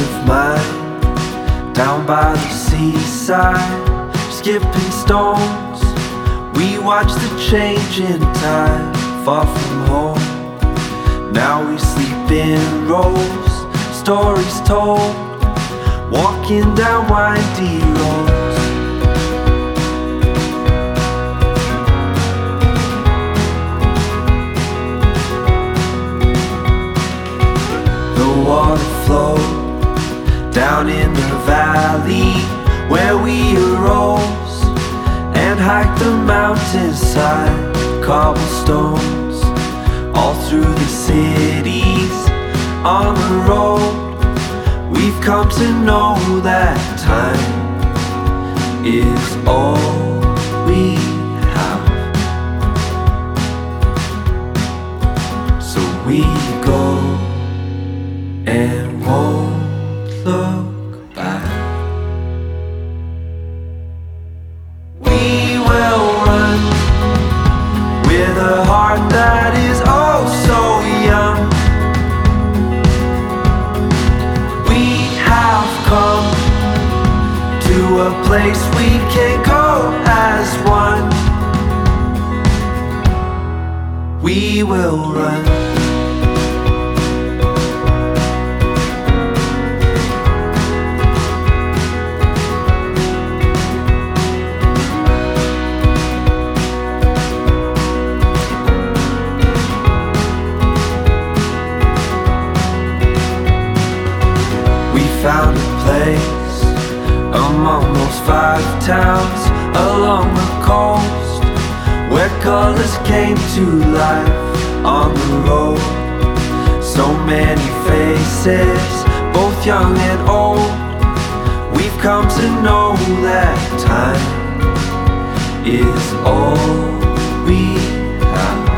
of mine, down by the seaside, skipping stones. We watch the changing tide, far from home. Now we sleep in rows, stories told, walking down windy roads. The water flowed down in the valley where we arose and hiked the mountainside, cobblestones all through the cities on the road. We've come to know that time is all we have, so we go and won't look back. We will run with a heart that is oh so young. We have come to a place we can go as one. We will run. Found a place among those 5 towns along the coast where colors came to life on the road. So many faces, both young and old. We've come to know that time is all we have,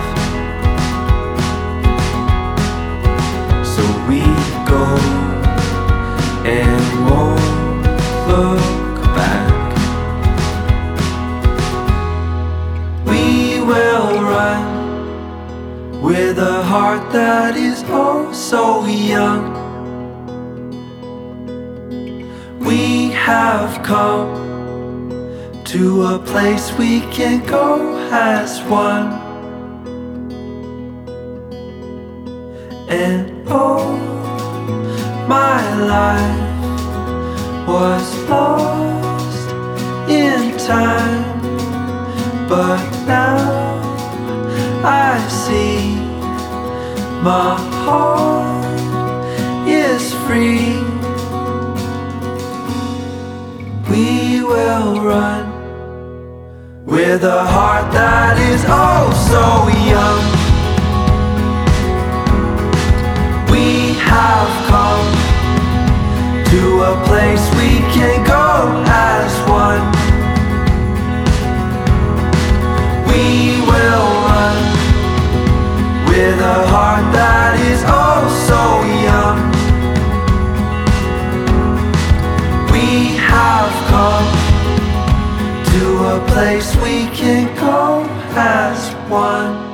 so we go and won't look back. We will run with a heart that is oh so young. We have come to a place we can go as one. And oh, my life was lost in time, but now I see my heart is free. We will run with a heart that is oh so young. We have come to a place we can go as one. We will run with a heart that is oh so young. We have come to a place we can go as one.